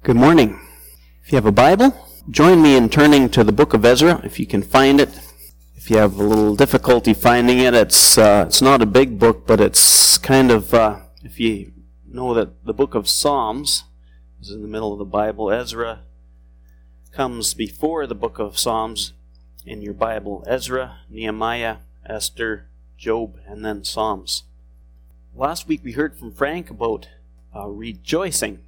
Good morning. If you have a Bible, join me in turning to the book of Ezra, if you can find it. If you have a little difficulty finding it, it's not a big book, but it's kind of, if you know that the book of Psalms is in the middle of the Bible, Ezra comes before the book of Psalms in your Bible. Ezra, Nehemiah, Esther, Job, and then Psalms. Last week we heard from Frank about rejoicing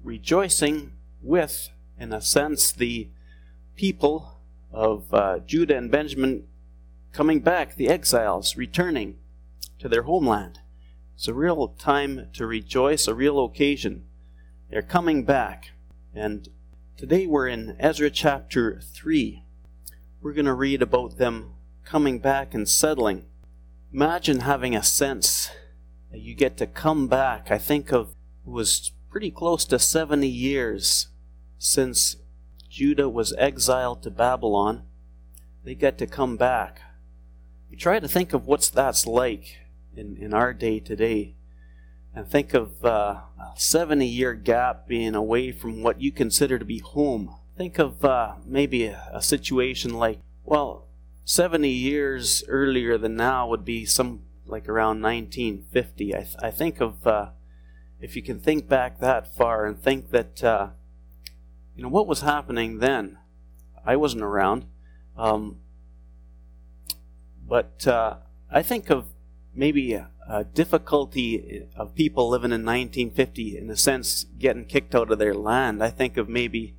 with, in a sense, the people of Judah and Benjamin coming back, the exiles returning to their homeland. It's a real time to rejoice, a real occasion. They're coming back. And today we're in Ezra chapter 3. We're going to read about them coming back and settling. Imagine having a sense that you get to come back. I think of it was pretty close to 70 years since Judah was exiled to Babylon. They get to come back. You try to think of what that's like in our day today, and think of a 70-year gap being away from what you consider to be home. Think of maybe a situation like, 70 years earlier than now would be like around 1950. I think of, if you can think back that far and think that, what was happening then? I wasn't around. But I think of maybe a difficulty of people living in 1950, in a sense, getting kicked out of their land. I think of maybe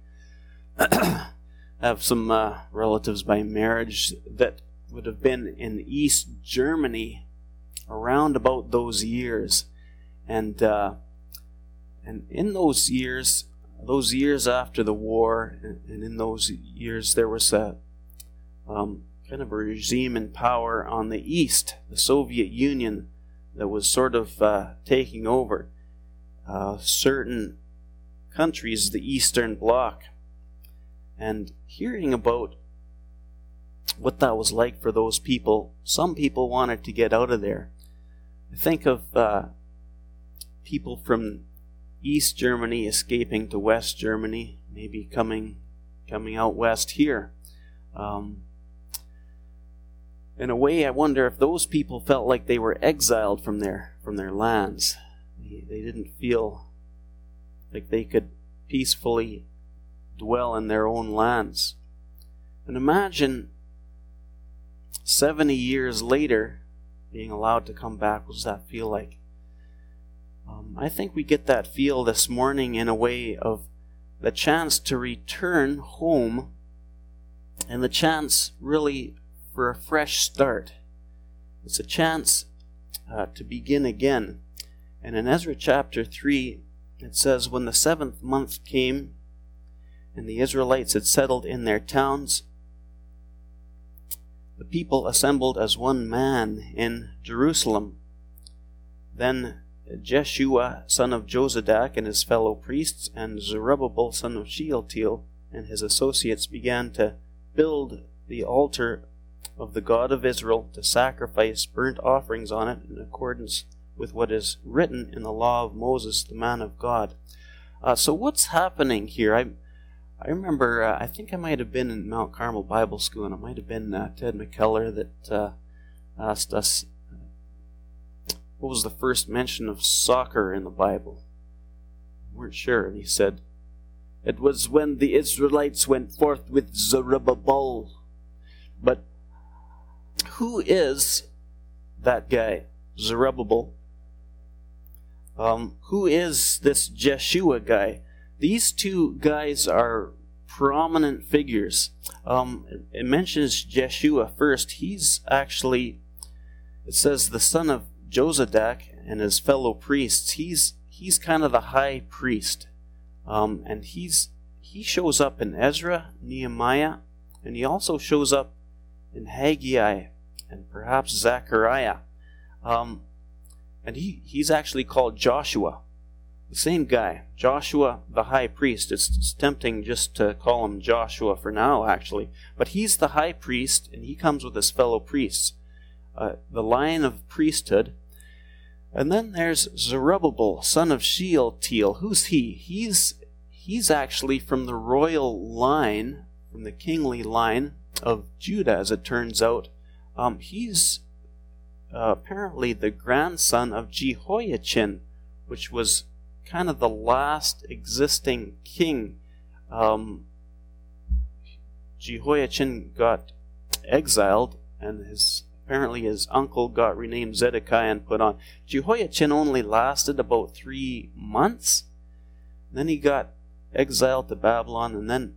have some relatives by marriage that would have been in East Germany around about those years. And in those years after the war, and in those years there was a kind of a regime in power on the East, the Soviet Union, that was sort of taking over certain countries, the Eastern Bloc. And hearing about what that was like for those people, some people wanted to get out of there. I think of people from East Germany escaping to West Germany, maybe coming out west here. In a way, I wonder if those people felt like they were exiled from their lands. They didn't feel like they could peacefully dwell in their own lands. And imagine 70 years later being allowed to come back. What does that feel like? I think we get that feel this morning in a way of the chance to return home, and the chance really for a fresh start. It's a chance to begin again. And in Ezra chapter 3, it says, "When the 7th month came, and the Israelites had settled in their towns, the people assembled as one man in Jerusalem. Then Jeshua, son of Jozadak, and his fellow priests, and Zerubbabel, son of Shealtiel, and his associates began to build the altar of the God of Israel, to sacrifice burnt offerings on it in accordance with what is written in the law of Moses, the man of God." So what's happening here? I remember, I think I might have been in Mount Carmel Bible School, and it might have been Ted McKellar that asked us, what was the first mention of soccer in the Bible? We weren't sure. And he said, it was when the Israelites went forth with Zerubbabel. But who is that guy, Zerubbabel? Who is this Jeshua guy? These two guys are prominent figures. It mentions Jeshua first. He's actually, it says, the son of Jozadak and his fellow priests. He's kind of the high priest. And he shows up in Ezra, Nehemiah, and he also shows up in Haggai and perhaps Zechariah. And he's actually called Joshua. The same guy, Joshua the high priest. It's tempting just to call him Joshua for now, actually. But he's the high priest, and he comes with his fellow priests. The line of priesthood. And then there's Zerubbabel, son of Shealtiel. Who's he? he's actually from the royal line, from the kingly line of Judah, as it turns out. He's apparently the grandson of Jehoiachin, which was kind of the last existing king. Jehoiachin got exiled, and apparently his uncle got renamed Zedekiah and put on. Jehoiachin only lasted about 3 months. Then he got exiled to Babylon, and then,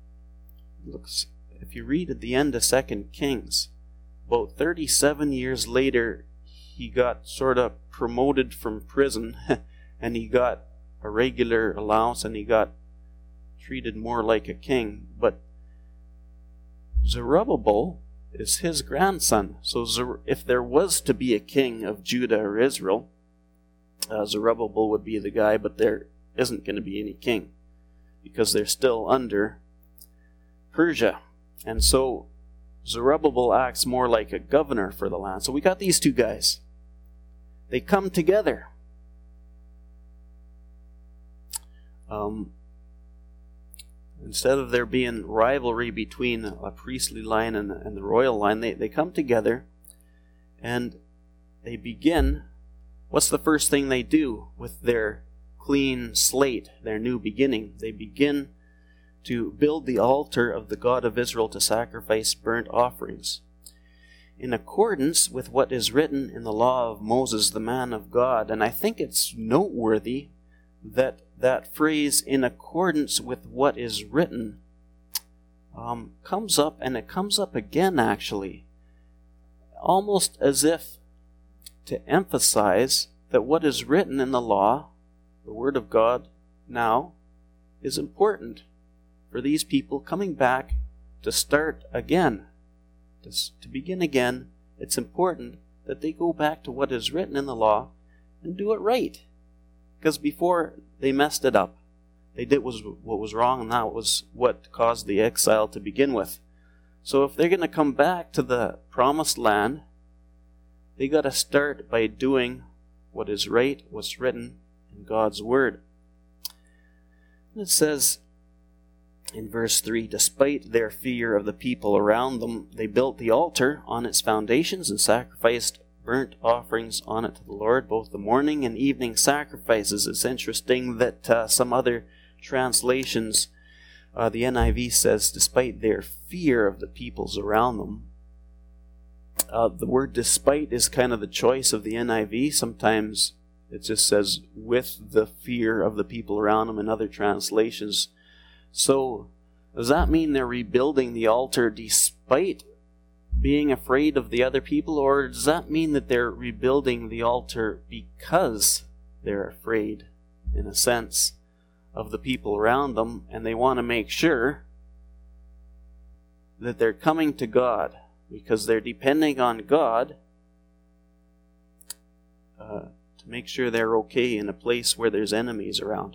if you read at the end of 2 Kings, about 37 years later, he got sort of promoted from prison, and he got a regular allowance, and he got treated more like a king. But Zerubbabel is his grandson. So if there was to be a king of Judah or Israel, Zerubbabel would be the guy, but there isn't going to be any king because they're still under Persia. And so Zerubbabel acts more like a governor for the land. So we got these two guys. They come together. Instead of there being rivalry between a priestly line and the royal line, they come together and they begin. What's the first thing they do with their clean slate, their new beginning? They begin to build the altar of the God of Israel to sacrifice burnt offerings, in accordance with what is written in the law of Moses, the man of God. And I think it's noteworthy that that phrase, in accordance with what is written, comes up, and it comes up again, actually, almost as if to emphasize that what is written in the law, the Word of God now, is important for these people coming back to start again, to begin again. It's important that they go back to what is written in the law and do it right. Because before, they messed it up. They did what was wrong, and that was what caused the exile to begin with. So if they're going to come back to the promised land, they got to start by doing what is right, what's written in God's Word. It says in verse 3, despite their fear of the people around them, they built the altar on its foundations and sacrificed burnt offerings on it to the Lord, both the morning and evening sacrifices. It's interesting that some other translations, the NIV says, despite their fear of the peoples around them. The word despite is kind of the choice of the NIV. Sometimes it just says with the fear of the people around them in other translations. So does that mean they're rebuilding the altar despite being afraid of the other people, or does that mean that they're rebuilding the altar because they're afraid, in a sense, of the people around them, and they want to make sure that they're coming to God because they're depending on God to make sure they're okay in a place where there's enemies around?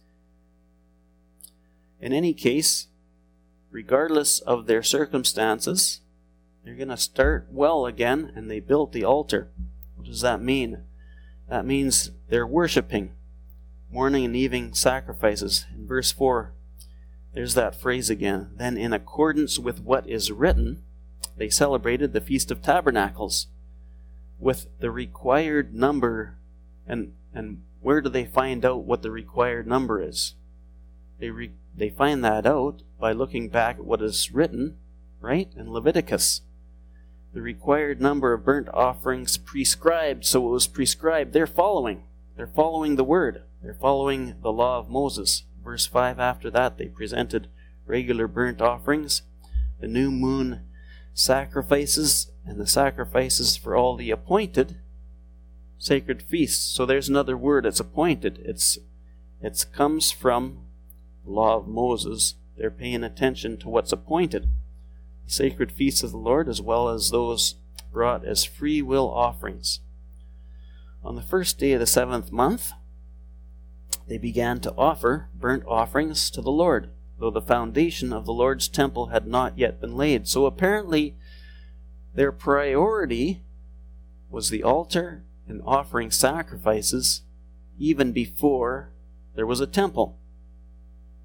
In any case, regardless of their circumstances, they're going to start well again, and they built the altar. What does that mean? That means they're worshiping. Morning and evening sacrifices. In verse 4, there's that phrase again. Then in accordance with what is written, they celebrated the Feast of Tabernacles with the required number. And where do they find out what the required number is? They find that out by looking back at what is written, right, in Leviticus. The required number of burnt offerings prescribed, so it was prescribed. They're following the Word. They're following the law of Moses. Verse 5, after that, they presented regular burnt offerings, the new moon sacrifices, and the sacrifices for all the appointed sacred feasts. So there's another word, it's appointed. It comes from the law of Moses. They're paying attention to what's appointed. The sacred feasts of the Lord, as well as those brought as free will offerings. On the first day of the 7th month, they began to offer burnt offerings to the Lord, though the foundation of the Lord's temple had not yet been laid. So apparently, their priority was the altar and offering sacrifices even before there was a temple.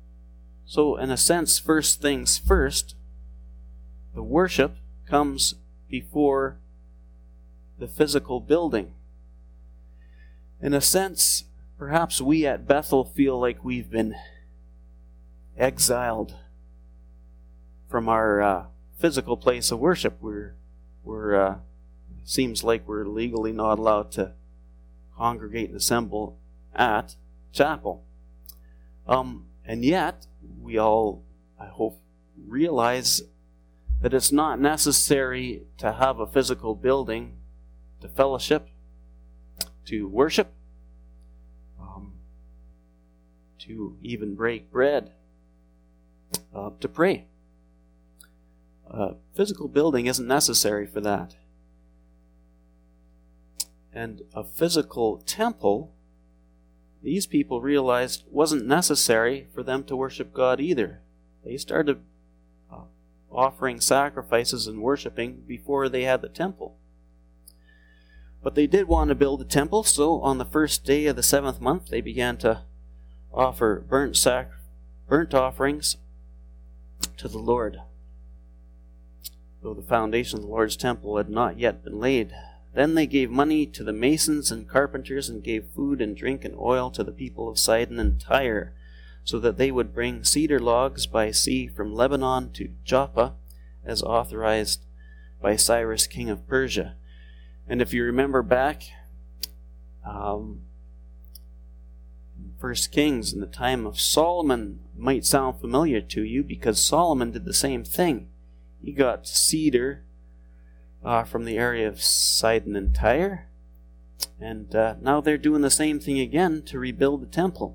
So in a sense, first things first, the worship comes before the physical building. In a sense, perhaps we at Bethel feel like we've been exiled from our physical place of worship. Seems like we're legally not allowed to congregate and assemble at chapel. And yet, we all, I hope, realize that it's not necessary to have a physical building to fellowship, to worship, to even break bread, to pray. Physical building isn't necessary for that. And a physical temple, these people realized, wasn't necessary for them to worship God either. They started offering sacrifices and worshiping before they had the temple. But they did want to build a temple, so on the first day of the 7th month, they began to offer burnt offerings to the Lord, though the foundation of the Lord's temple had not yet been laid. Then they gave money to the masons and carpenters, and gave food and drink and oil to the people of Sidon and Tyre, so that they would bring cedar logs by sea from Lebanon to Joppa, as authorized by Cyrus, king of Persia. And if you remember back, 1 Kings, in the time of Solomon, might sound familiar to you, because Solomon did the same thing. He got cedar from the area of Sidon and Tyre, and now they're doing the same thing again to rebuild the temple.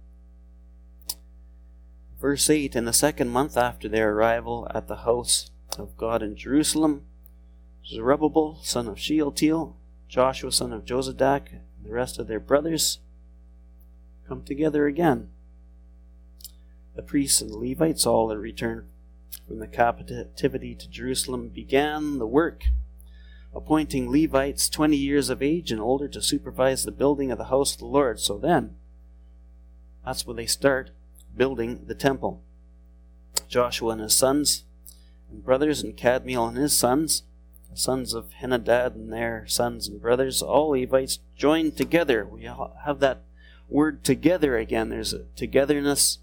Verse 8, in the 2nd month after their arrival at the house of God in Jerusalem, Zerubbabel, son of Shealtiel, Joshua, son of Jozadak, and the rest of their brothers come together again. The priests and the Levites, all that returned from the captivity to Jerusalem, began the work, appointing Levites 20 years of age and older to supervise the building of the house of the Lord. So then, that's when they start building the temple. Joshua and his sons and brothers, and Kadmiel and his sons, the sons of Henadad and their sons and brothers, all Levites joined together. We have that word together again. There's a togetherness,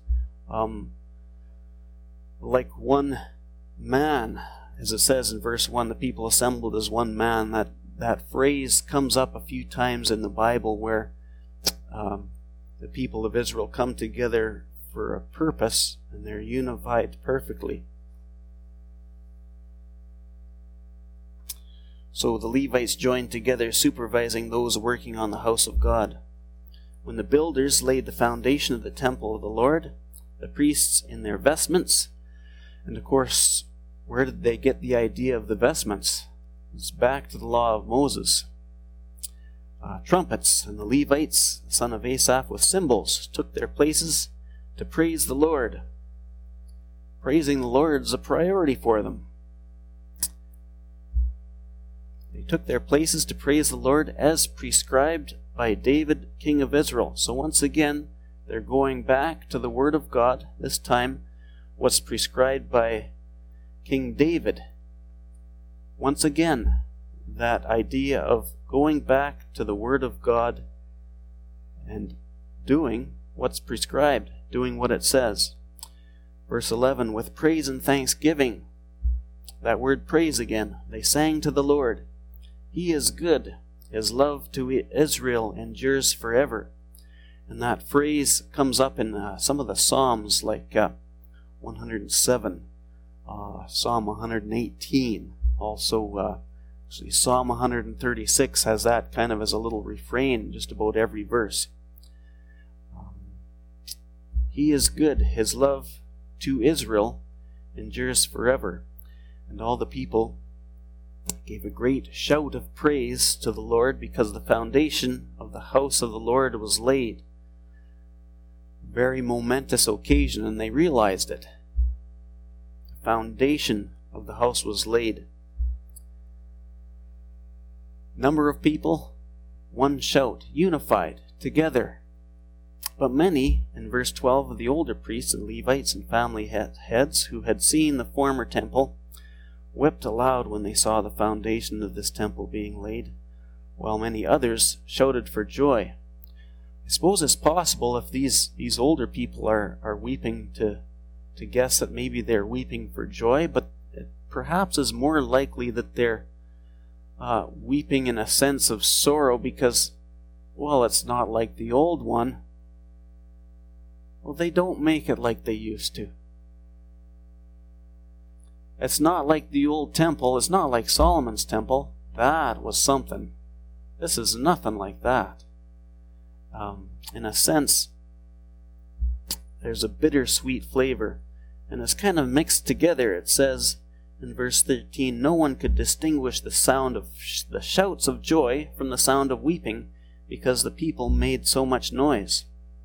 like one man. As it says in verse 1, the people assembled as one man. That phrase comes up a few times in the Bible, where the people of Israel come together for a purpose, and they're unified perfectly. So the Levites joined together, supervising those working on the house of God. When the builders laid the foundation of the temple of the Lord, the priests in their vestments, and of course, where did they get the idea of the vestments? It's back to the law of Moses. Trumpets, and the Levites, the son of Asaph, with cymbals, took their places to praise the Lord. Praising the Lord is a priority for them. They took their places to praise the Lord as prescribed by David, king of Israel. So once again, they're going back to the Word of God, this time what's prescribed by King David. Once again, that idea of going back to the Word of God and doing what's prescribed, doing what it says. Verse 11, with praise and thanksgiving, that word praise again, they sang to the Lord. He is good, his love to Israel endures forever. And that phrase comes up in some of the Psalms, like 107, Psalm 118, also actually Psalm 136 has that kind of as a little refrain just about every verse. He is good, his love to Israel endures forever. And all the people gave a great shout of praise to the Lord, because the foundation of the house of the Lord was laid. Very momentous occasion, and they realized it. The foundation of the house was laid. Number of people, one shout, unified, together. But many, in verse 12, of the older priests and Levites and family heads who had seen the former temple wept aloud when they saw the foundation of this temple being laid, while many others shouted for joy. I suppose it's possible if these older people are weeping to guess that maybe they're weeping for joy, but it perhaps is more likely that they're weeping in a sense of sorrow because, well, it's not like the old one. Well, they don't make it like they used to. It's not like the old temple. It's not like Solomon's temple. That was something. This is nothing like that. In a sense, there's a bittersweet flavor, and it's kind of mixed together. It says in verse 13, no one could distinguish the sound of the shouts of joy from the sound of weeping, because the people made so much noise.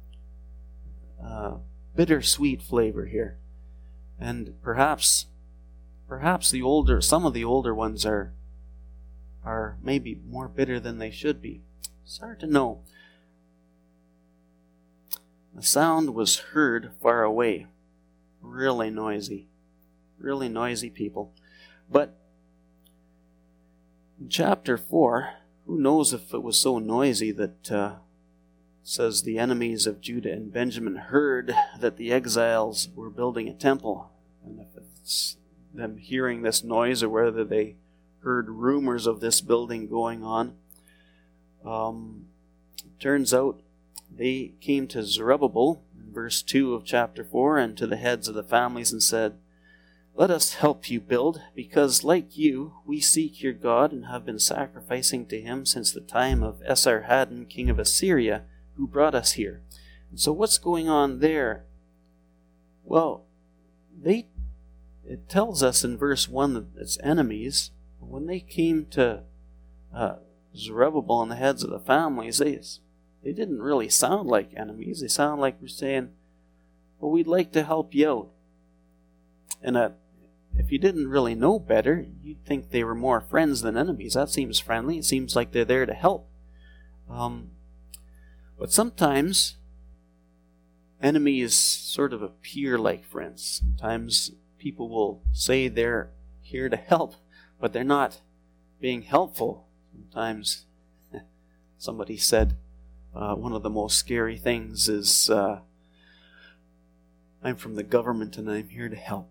Bittersweet flavor here. And perhaps some of the older ones are maybe more bitter than they should be. It's hard to know. The sound was heard far away. Really noisy people. But in chapter 4, who knows if it was so noisy that says the enemies of Judah and Benjamin heard that the exiles were building a temple. And if it's them hearing this noise or whether they heard rumors of this building going on. Turns out they came to Zerubbabel in verse 2 of chapter 4 and to the heads of the families and said, let us help you build, because like you, we seek your God and have been sacrificing to him since the time of Esarhaddon, king of Assyria, who brought us here. And so what's going on there? Well, it tells us in verse 1 that it's enemies. When they came to Zerubbabel and the heads of the families, they didn't really sound like enemies. They sound like we're saying, well, we'd like to help you out. And if you didn't really know better, you'd think they were more friends than enemies. That seems friendly. It seems like they're there to help. But sometimes enemies sort of appear like friends. Sometimes people will say they're here to help, but they're not being helpful. Sometimes somebody said one of the most scary things is I'm from the government and I'm here to help.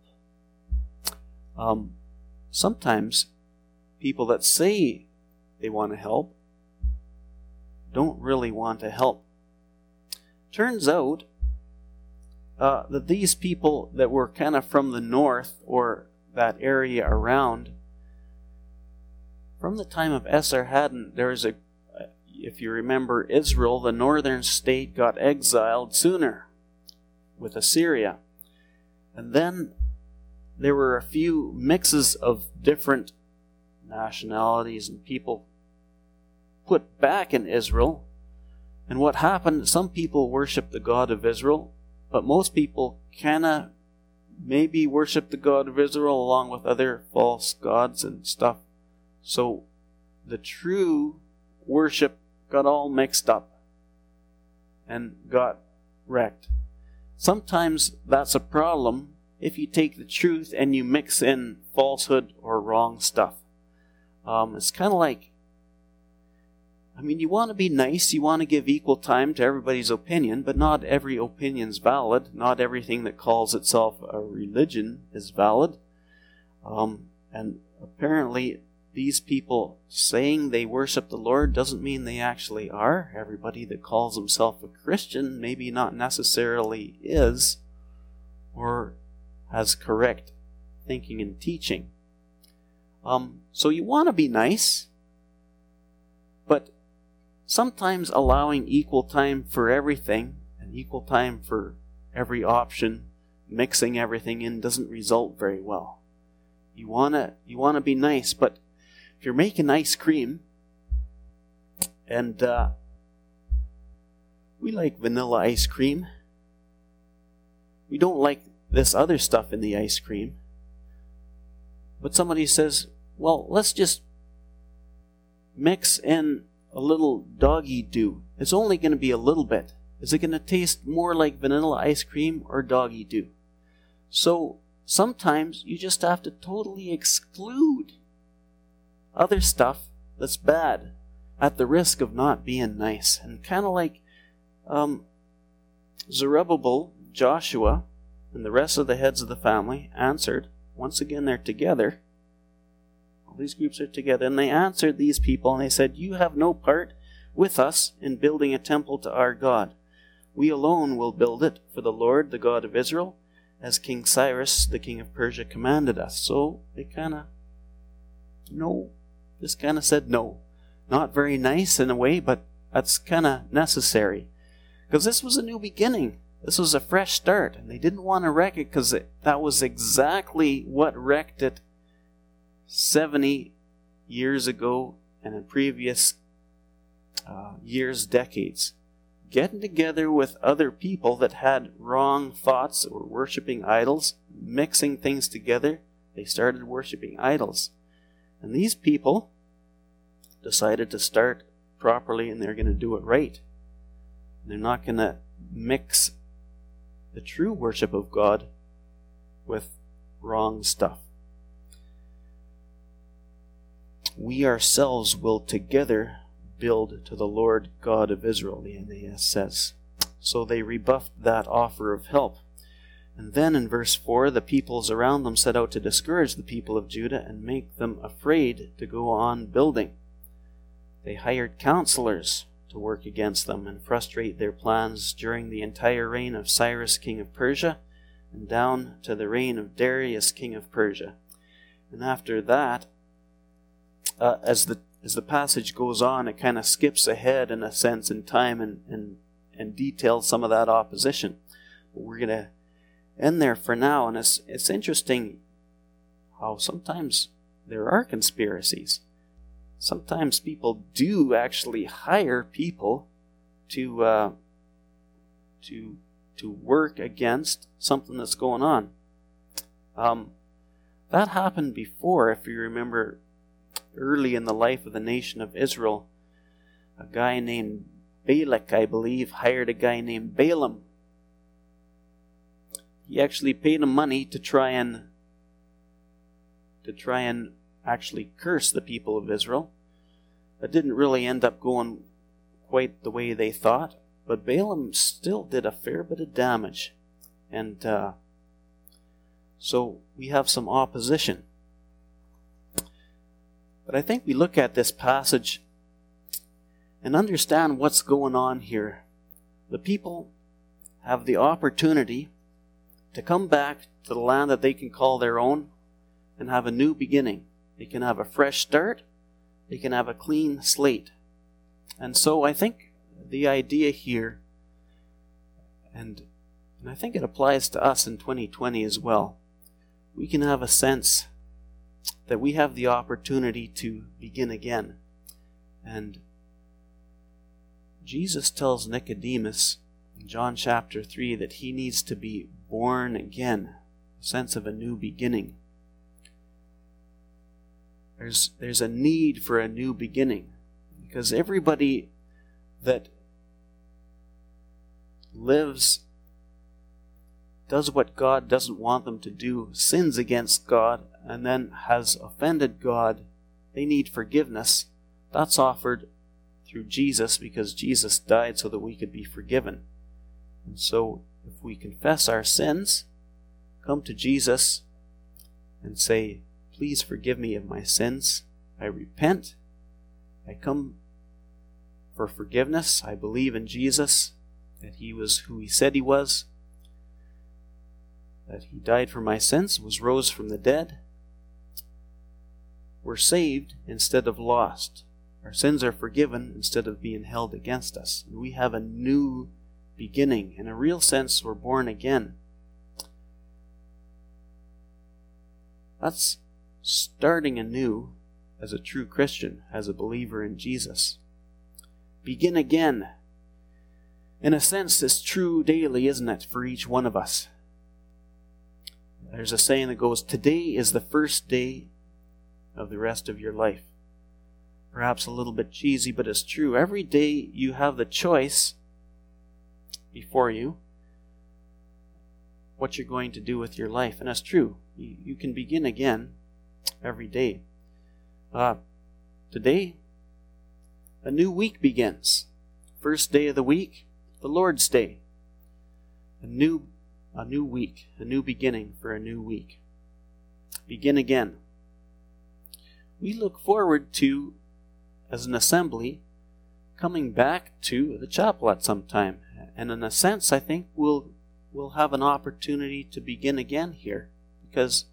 Sometimes people that say they want to help don't really want to help. Turns out that these people that were kind of from the north or that area around, from the time of Esarhaddon, if you remember Israel, the northern state got exiled sooner with Assyria. And then there were a few mixes of different nationalities and people put back in Israel. And what happened, some people worshiped the God of Israel, but most people kind of maybe worshiped the God of Israel along with other false gods and stuff. So the true worship got all mixed up and got wrecked. Sometimes that's a problem if you take the truth and you mix in falsehood or wrong stuff. It's kind of like, you want to be nice, you want to give equal time to everybody's opinion, but not every opinion's valid. Not everything that calls itself a religion is valid. And apparently these people saying they worship the Lord doesn't mean they actually are. Everybody that calls himself a Christian maybe not necessarily is or has correct thinking and teaching. So you want to be nice, but sometimes allowing equal time for everything and equal time for every option, mixing everything in, doesn't result very well. You want to be nice, but if you're making ice cream, and we like vanilla ice cream, we don't like this other stuff in the ice cream, but somebody says, well, let's just mix in a little doggy dew. It's only going to be a little bit. Is it going to taste more like vanilla ice cream or doggy do? So sometimes you just have to totally exclude other stuff that's bad at the risk of not being nice. And kind of like Zerubbabel, Joshua, and the rest of the heads of the family answered. Once again, they're together. All these groups are together. And they answered these people and they said, "You have no part with us in building a temple to our God. We alone will build it for the Lord, the God of Israel, as King Cyrus, the king of Persia, commanded us." So they just kind of said no. Not very nice in a way, but that's kind of necessary. Because this was a new beginning. This was a fresh start. And they didn't want to wreck it because that was exactly what wrecked it 70 years ago and in previous years, decades. Getting together with other people that had wrong thoughts or worshiping idols, mixing things together, they started worshiping idols. And these people decided to start properly and they're going to do it right. They're not going to mix the true worship of God with wrong stuff. We ourselves will together build to the Lord God of Israel, the NAS says. So they rebuffed that offer of help. And then in verse 4, the peoples around them set out to discourage the people of Judah and make them afraid to go on building. They hired counselors to work against them and frustrate their plans during the entire reign of Cyrus, king of Persia, and down to the reign of Darius, king of Persia. And after that, as the passage goes on, it kind of skips ahead in a sense in time and details some of that opposition. But we're going to end there for now, and it's interesting how sometimes there are conspiracies. Sometimes people do actually hire people to work against something that's going on. That happened before, if you remember, early in the life of the nation of Israel. A guy named Balak, I believe, hired a guy named Balaam. He actually paid him money to try and actually curse the people of Israel. That didn't really end up going quite the way they thought, but Balaam still did a fair bit of damage. And so we have some opposition. But I think we look at this passage and understand what's going on here. The people have the opportunity to come back to the land that they can call their own and have a new beginning. They can have a fresh start. They can have a clean slate. And so I think the idea here, and I think it applies to us in 2020 as well, we can have a sense that we have the opportunity to begin again. And Jesus tells Nicodemus in John chapter 3 that he needs to be born again, a sense of a new beginning. There's a need for a new beginning, because everybody that does what God doesn't want them to do, sins against God, and then has offended God, they need forgiveness. That's offered through Jesus, because Jesus died so that we could be forgiven. And so if we confess our sins, come to Jesus and say, "Please forgive me of my sins. I repent. I come for forgiveness. I believe in Jesus, that he was who he said he was, that he died for my sins, rose from the dead." We're saved instead of lost. Our sins are forgiven instead of being held against us. And we have a new beginning. In a real sense, we're born again. That's starting anew as a true Christian, as a believer in Jesus. Begin again. In a sense, it's true daily, isn't it, for each one of us? There's a saying that goes, "Today is the first day of the rest of your life." Perhaps a little bit cheesy, but it's true. Every day you have the choice before you what you're going to do with your life. And that's true. You can begin again every day. Today, a new week begins. First day of the week, the Lord's Day. A new week, a new beginning for a new week. Begin again. We look forward to, as an assembly, coming back to the chapel at some time. And in a sense, I think we'll have an opportunity to begin again here, because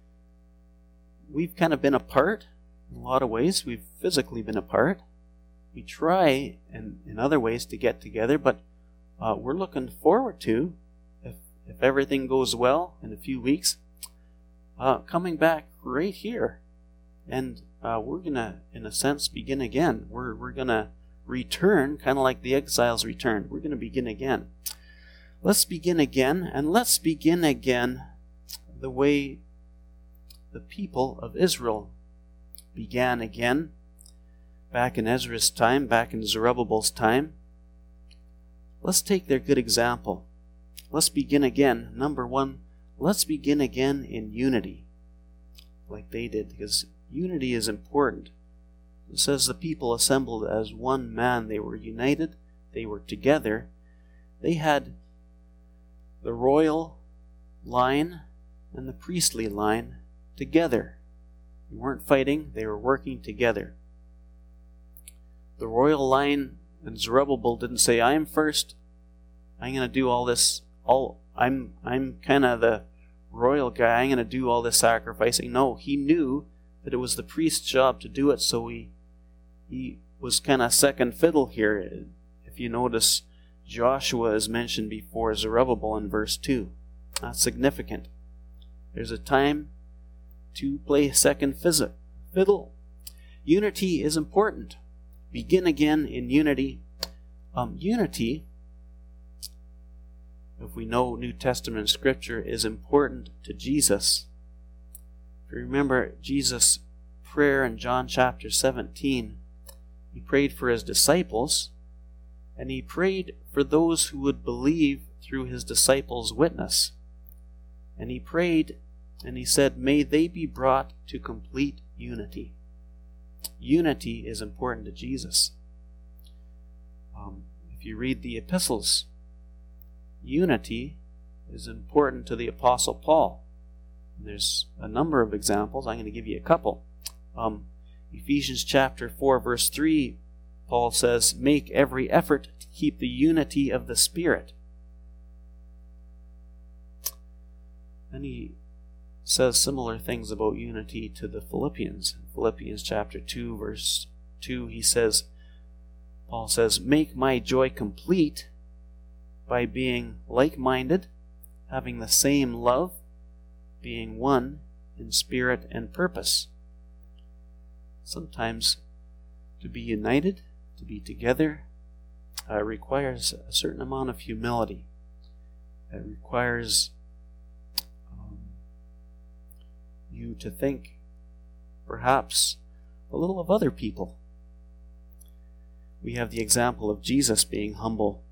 we've kind of been apart in a lot of ways. We've physically been apart. We try in other ways to get together, but we're looking forward to, if everything goes well in a few weeks, coming back right here. And we're going to, in a sense, begin again. We're going to return, kind of like the exiles returned. We're going to begin again. Let's begin again, and let's begin again the way the people of Israel began again, back in Ezra's time, back in Zerubbabel's time. Let's take their good example. Let's begin again. Number one, let's begin again in unity, like they did, because unity is important. It says the people assembled as one man. They were united. They were together. They had the royal line and the priestly line together. They weren't fighting. They were working together. The royal line and Zerubbabel didn't say, I'm first. I'm going to do all this. I'm kind of the royal guy. I'm going to do all this sacrificing. No, he knew that it was the priest's job to do it, so he was kind of second fiddle here. If you notice, Joshua is mentioned before Zerubbabel in verse 2. That's significant. There's a time to play second fiddle. Unity is important. Begin again in unity. Unity, if we know New Testament Scripture, is important to Jesus. If you remember Jesus' prayer in John chapter 17, he prayed for his disciples, and he prayed for those who would believe through his disciples' witness. And he prayed, and he said, may they be brought to complete unity. Unity is important to Jesus. If you read the epistles, unity is important to the Apostle Paul. There's a number of examples. I'm going to give you a couple. Ephesians chapter 4, verse 3, Paul says, make every effort to keep the unity of the Spirit. And he says similar things about unity to the Philippians. In Philippians chapter 2, verse 2, Paul says, make my joy complete by being like-minded, having the same love, being one in spirit and purpose. Sometimes to be united, to be together, requires a certain amount of humility. It requires you to think perhaps a little of other people. We have the example of Jesus being humble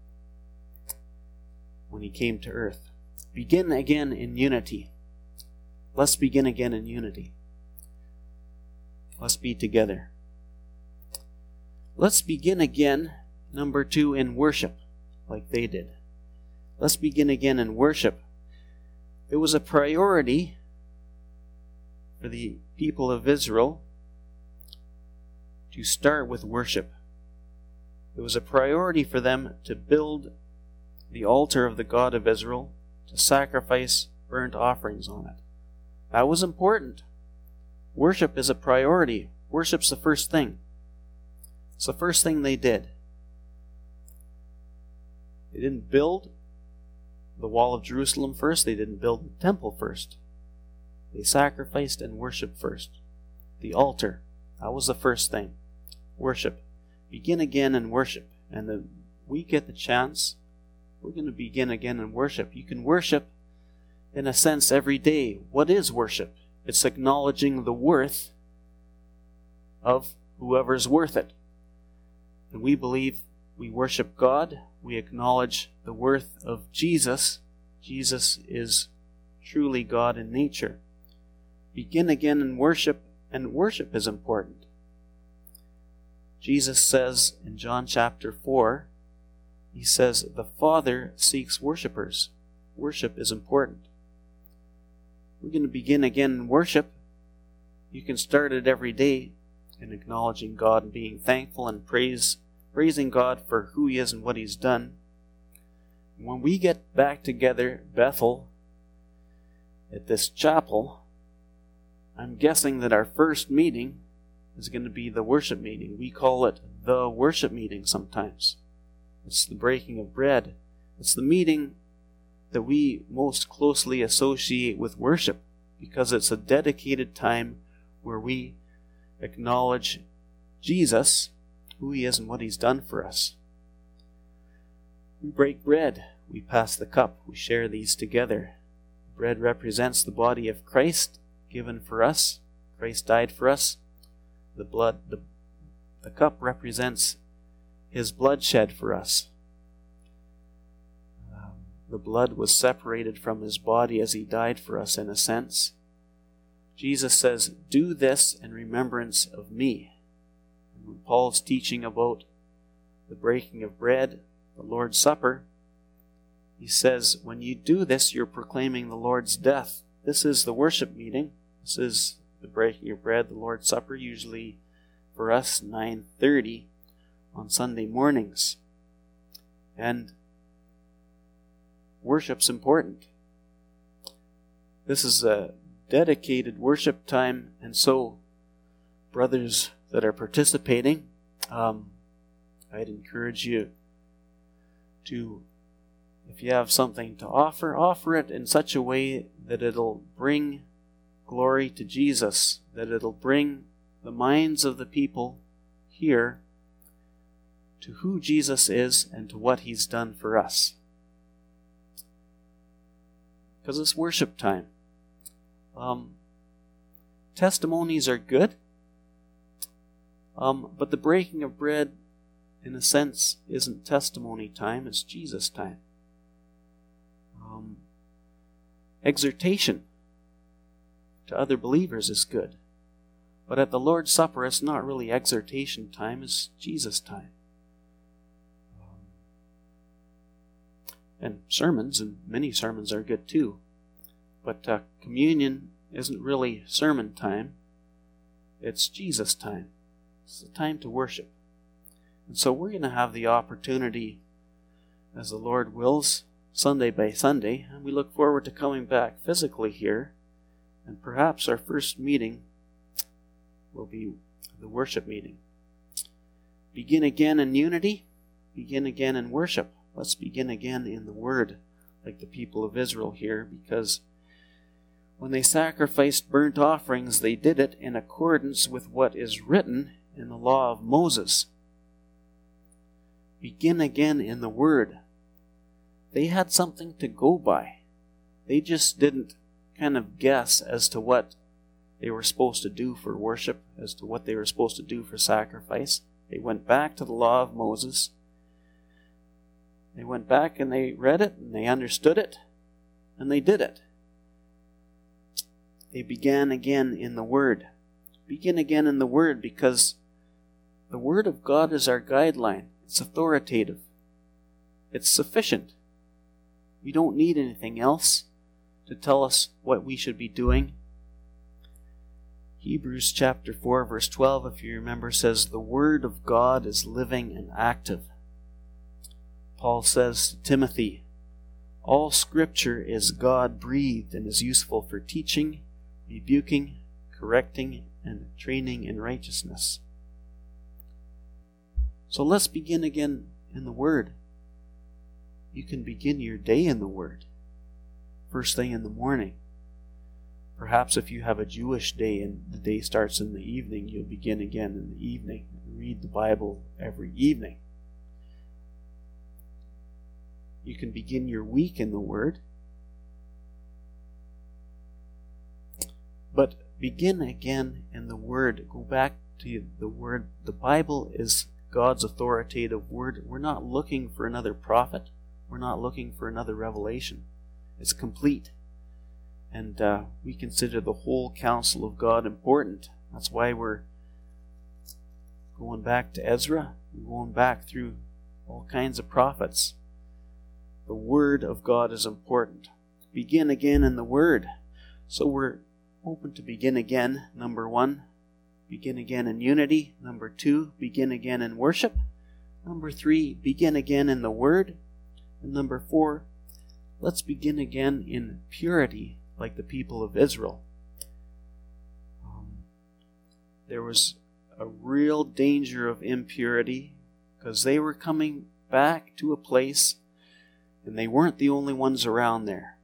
when he came to earth. Begin again in unity. Let's begin again in unity. Let's be together. Let's begin again, number 2, in worship, like they did. Let's begin again in worship. It was a priority for the people of Israel to start with worship. It was a priority for them to build the altar of the God of Israel, to sacrifice burnt offerings on it. That was important. Worship is a priority. Worship's the first thing. It's the first thing they did. They didn't build the wall of Jerusalem first. They didn't build the temple first. They sacrificed and worshiped first. The altar. That was the first thing. Worship. Begin again in worship. And then we get the chance. We're going to begin again in worship. You can worship, in a sense, every day. What is worship? It's acknowledging the worth of whoever's worth it. And we believe we worship God we acknowledge the worth of Jesus. Jesus is truly God in nature. Begin again in worship, and worship is important. Jesus says in John chapter 4, he says, the Father seeks worshipers. Worship is important. We're going to begin again in worship. You can start it every day in acknowledging God and being thankful and praising God for who He is and what He's done. When we get back together, Bethel, at this chapel, I'm guessing that our first meeting is going to be the worship meeting. We call it the worship meeting sometimes. It's the breaking of bread. It's the meeting that we most closely associate with worship because it's a dedicated time where we acknowledge Jesus, who He is and what He's done for us. We break bread. We pass the cup. We share these together. Bread represents the body of Christ given for us. Christ died for us. The cup represents His blood shed for us. The blood was separated from His body as He died for us in a sense. Jesus says, do this in remembrance of me. And when Paul's teaching about the breaking of bread, the Lord's Supper, he says, when you do this, you're proclaiming the Lord's death. This is the worship meeting. This is the breaking of bread, the Lord's Supper, usually for us 9:30 on Sunday mornings. And worship's important. This is a dedicated worship time, and so brothers that are participating, I'd encourage you to, if you have something to offer it in such a way that it'll bring glory to Jesus, that it'll bring the minds of the people here to who Jesus is and to what He's done for us. Because it's worship time. Testimonies are good, but the breaking of bread, in a sense, isn't testimony time, it's Jesus time. Exhortation to other believers is good, but at the Lord's Supper, it's not really exhortation time, it's Jesus time. And sermons, and many sermons are good too. But communion isn't really sermon time. It's Jesus time. It's the time to worship. And so we're going to have the opportunity, as the Lord wills, Sunday by Sunday, and we look forward to coming back physically here. And perhaps our first meeting will be the worship meeting. Begin again in unity. Begin again in worship. Let's begin again in the Word, like the people of Israel here, because when they sacrificed burnt offerings, they did it in accordance with what is written in the law of Moses. Begin again in the Word. They had something to go by. They just didn't kind of guess as to what they were supposed to do for worship, as to what they were supposed to do for sacrifice. They went back to the law of Moses. They went back and they read it, and they understood it, and they did it. They began again in the Word. Begin again in the Word, because the Word of God is our guideline. It's authoritative. It's sufficient. We don't need anything else to tell us what we should be doing. Hebrews chapter 4, verse 12, if you remember, says, the Word of God is living and active. Paul says to Timothy, all Scripture is God-breathed and is useful for teaching, rebuking, correcting, and training in righteousness. So let's begin again in the Word. You can begin your day in the Word, first thing in the morning. Perhaps if you have a Jewish day and the day starts in the evening, you'll begin again in the evening and read the Bible every evening. You can begin your week in the Word. But begin again in the Word. Go back to the Word. The Bible is God's authoritative word. We're not looking for another prophet. We're not looking for another revelation. It's complete. And we consider the whole counsel of God important. That's why we're going back to Ezra, going back through all kinds of prophets. The Word of God is important. Begin again in the Word. So we're open to begin again. Number 1, begin again in unity. Number 2, begin again in worship. Number 3, begin again in the Word. And number 4, let's begin again in purity, like the people of Israel. There was a real danger of impurity because they were coming back to a place and they weren't the only ones around there.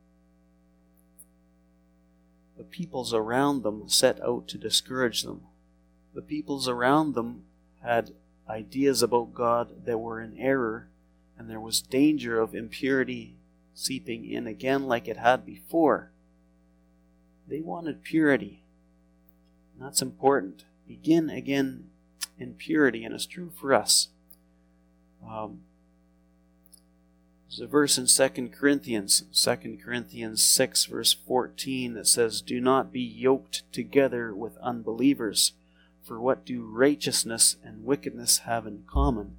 The peoples around them set out to discourage them. The peoples around them had ideas about God that were in error, and there was danger of impurity seeping in again like it had before. They wanted purity. And that's important. Begin again in purity, and it's true for us. There's a verse in 2 Corinthians 6, verse 14, that says, "Do not be yoked together with unbelievers, for what do righteousness and wickedness have in common?"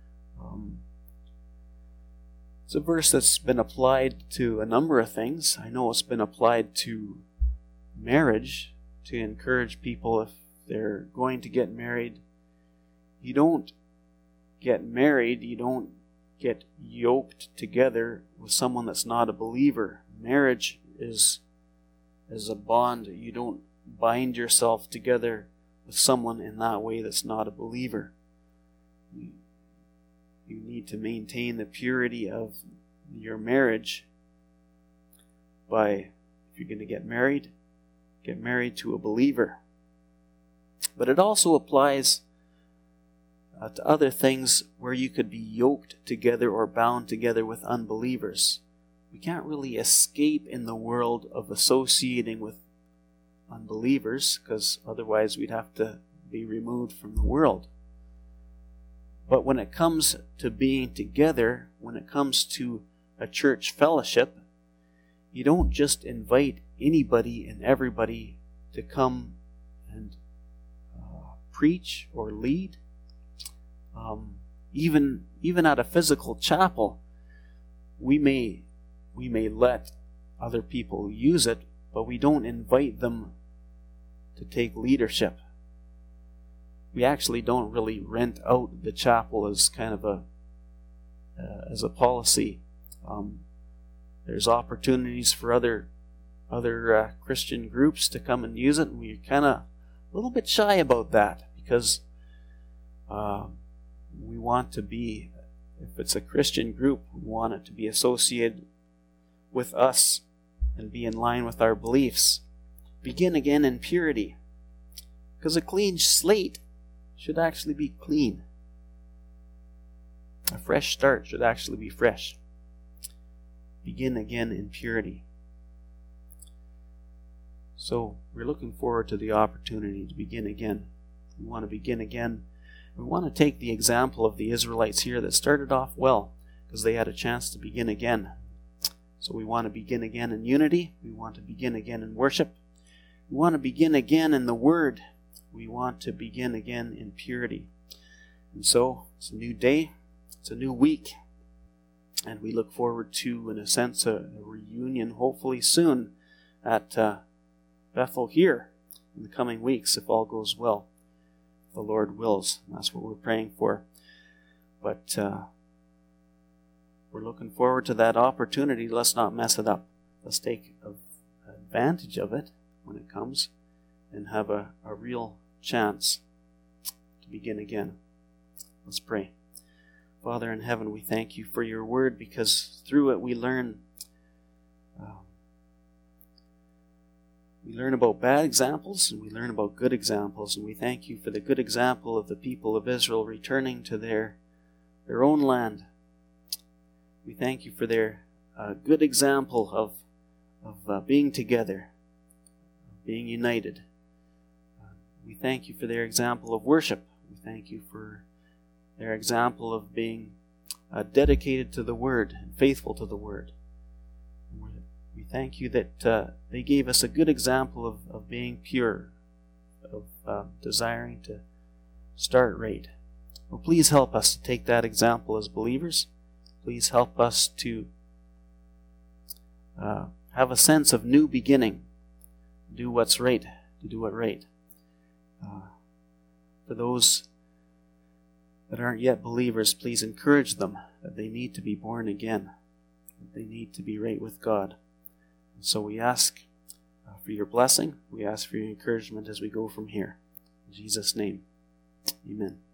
It's a verse that's been applied to a number of things. I know it's been applied to marriage, to encourage people if they're going to get married. You don't get married, you don't get yoked together with someone that's not a believer. Marriage is a bond. You don't bind yourself together with someone in that way that's not a believer. You need to maintain the purity of your marriage by, if you're going to get married to a believer. But it also applies to other things where you could be yoked together or bound together with unbelievers. We can't really escape in the world of associating with unbelievers, because otherwise we'd have to be removed from the world. But when it comes to being together, when it comes to a church fellowship, you don't just invite anybody and everybody to come and preach or lead. Even at a physical chapel, we may let other people use it, but we don't invite them to take leadership. We actually don't really rent out the chapel as kind of as a policy. There's opportunities for other Christian groups to come and use it, and we're kind of a little bit shy about that because we want to be, if it's a Christian group, we want it to be associated with us and be in line with our beliefs. Begin again in purity, because a clean slate should actually be clean. A fresh start should actually be fresh. Begin again in purity. So we're looking forward to the opportunity to begin again. We want to begin again. We want to take the example of the Israelites here that started off well because they had a chance to begin again. So we want to begin again in unity. We want to begin again in worship. We want to begin again in the Word. We want to begin again in purity. And so it's a new day. It's a new week. And we look forward to, in a sense, a reunion hopefully soon at Bethel here in the coming weeks if all goes well. The Lord wills. That's what we're praying for. But we're looking forward to that opportunity. Let's not mess it up. Let's take advantage of it when it comes and have a real chance to begin again. Let's pray. Father in heaven, we thank you for your word, because through it we learn about bad examples and we learn about good examples, and we thank you for the good example of the people of Israel returning to their own land. We thank you for their good example of being together, being united. We thank you for their example of worship. We thank you for their example of being dedicated to the Word and faithful to the Word. We thank you that they gave us a good example of being pure, of desiring to start right. Well, please help us to take that example as believers. Please help us to have a sense of new beginning, do what's right, to do it right. For those that aren't yet believers, please encourage them that they need to be born again, that they need to be right with God. And so we ask for your blessing. We ask for your encouragement as we go from here. In Jesus' name, amen.